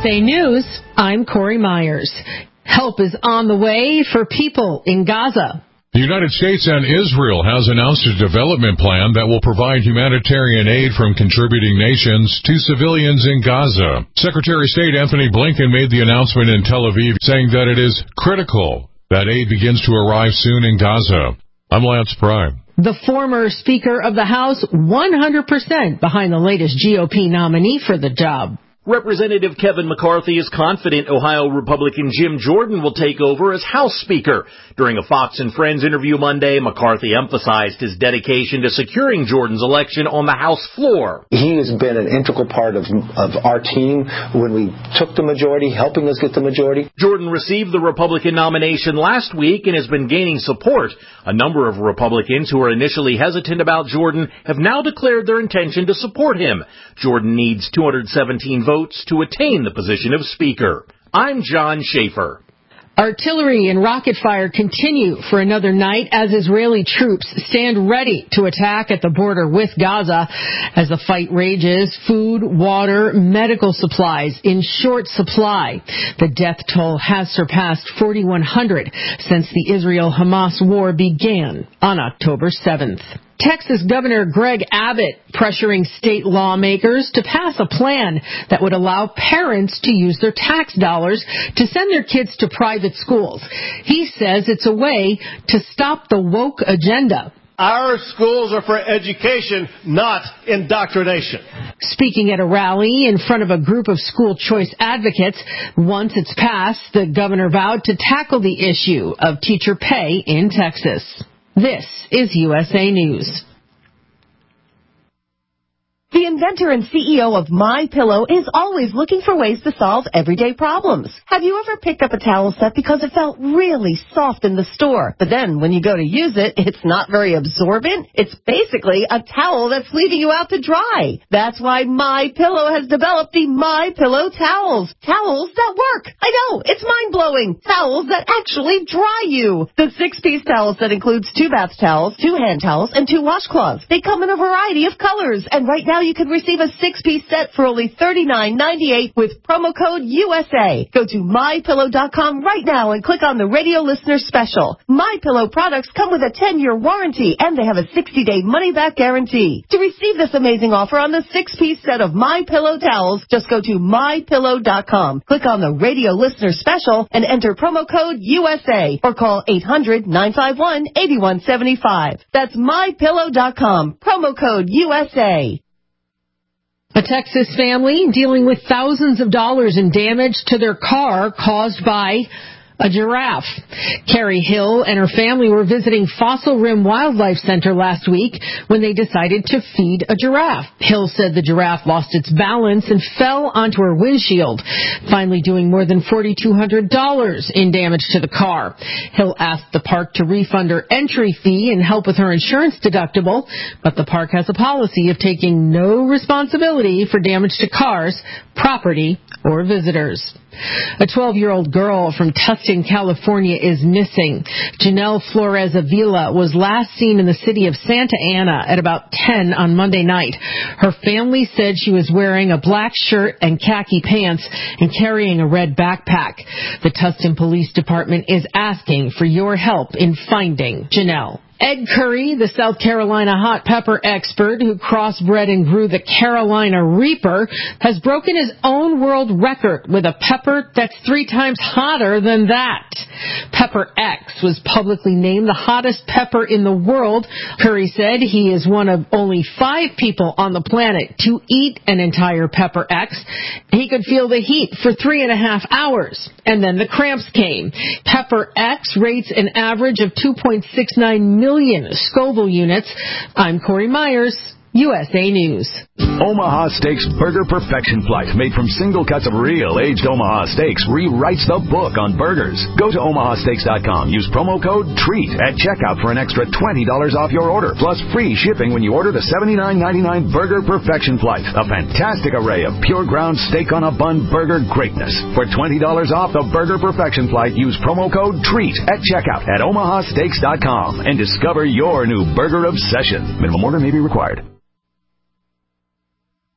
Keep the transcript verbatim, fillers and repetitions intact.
A News, I'm Corey Myers. Help is on the way for people in Gaza. The United States and Israel has announced a development plan that will provide humanitarian aid from contributing nations to civilians in Gaza. Secretary of State Anthony Blinken made the announcement in Tel Aviv, saying that it is critical that aid begins to arrive soon in Gaza. I'm Lance Prime. The former Speaker of the House, one hundred percent behind the latest G O P nominee for the job. Representative Kevin McCarthy is confident Ohio Republican Jim Jordan will take over as House Speaker. During a Fox and Friends interview Monday, McCarthy emphasized his dedication to securing Jordan's election on the House floor. He has been an integral part of, of our team when we took the majority, helping us get the majority. Jordan received the Republican nomination last week and has been gaining support. A number of Republicans who were initially hesitant about Jordan have now declared their intention to support him. Jordan needs two hundred seventeen votes to attain the position of Speaker. I'm John Schaefer. Artillery and rocket fire continue for another night as Israeli troops stand ready to attack at the border with Gaza. As the fight rages, food, water, medical supplies in short supply. The death toll has surpassed forty-one hundred since the Israel-Hamas war began on October seventh. Texas Governor Greg Abbott pressuring state lawmakers to pass a plan that would allow parents to use their tax dollars to send their kids to private schools. He says it's a way to stop the woke agenda. Our schools are for education, not indoctrination. Speaking at a rally in front of a group of school choice advocates, once it's passed, the governor vowed to tackle the issue of teacher pay in Texas. This is U S A News. The inventor and C E O of MyPillow is always looking for ways to solve everyday problems. Have you ever picked up a towel set because it felt really soft in the store, but then when you go to use it, it's not very absorbent? It's basically a towel that's leaving you out to dry. That's why MyPillow has developed the MyPillow towels. Towels that work. I know, it's mind-blowing. Towels that actually dry you. The six-piece towel set includes two bath towels, two hand towels, and two washcloths. They come in a variety of colors, and right now you can receive a six-piece set for only thirty-nine ninety-eight with promo code U S A. Go to my pillow dot com right now and click on the radio listener special. MyPillow products come with a ten-year warranty, and they have a sixty-day money-back guarantee. To receive this amazing offer on the six-piece set of MyPillow towels, just go to my pillow dot com. Click on the radio listener special and enter promo code U S A or call eight hundred nine five one eight one seven five. That's my pillow dot com. Promo code U S A. A Texas family dealing with thousands of dollars in damage to their car caused by a giraffe. Carrie Hill and her family were visiting Fossil Rim Wildlife Center last week when they decided to feed a giraffe. Hill said the giraffe lost its balance and fell onto her windshield, finally doing more than four thousand two hundred dollars in damage to the car. Hill asked the park to refund her entry fee and help with her insurance deductible, but the park has a policy of taking no responsibility for damage to cars, property, or visitors. A twelve-year-old girl from Tustin, California is missing. Janelle Flores Avila was last seen in the city of Santa Ana at about ten on Monday night. Her family said she was wearing a black shirt and khaki pants and carrying a red backpack. The Tustin Police Department is asking for your help in finding Janelle. Ed Curry, the South Carolina hot pepper expert who crossbred and grew the Carolina Reaper, has broken his own world record with a pepper that's three times hotter than that. Pepper X was publicly named the hottest pepper in the world. Curry said he is one of only five people on the planet to eat an entire Pepper X. He could feel the heat for three and a half hours, and then the cramps came. Pepper X rates an average of two point six nine million Scoville units. I'm Corey Myers, U S A News. Omaha Steaks Burger Perfection Flight, made from single cuts of real aged Omaha steaks, rewrites the book on burgers. Go to omaha steaks dot com. Use promo code TREAT at checkout for an extra twenty dollars off your order, plus free shipping when you order the seventy-nine ninety-nine Burger Perfection Flight, a fantastic array of pure ground steak on a bun burger greatness. For twenty dollars off the Burger Perfection Flight, use promo code TREAT at checkout at omaha steaks dot com and discover your new burger obsession. Minimum order may be required.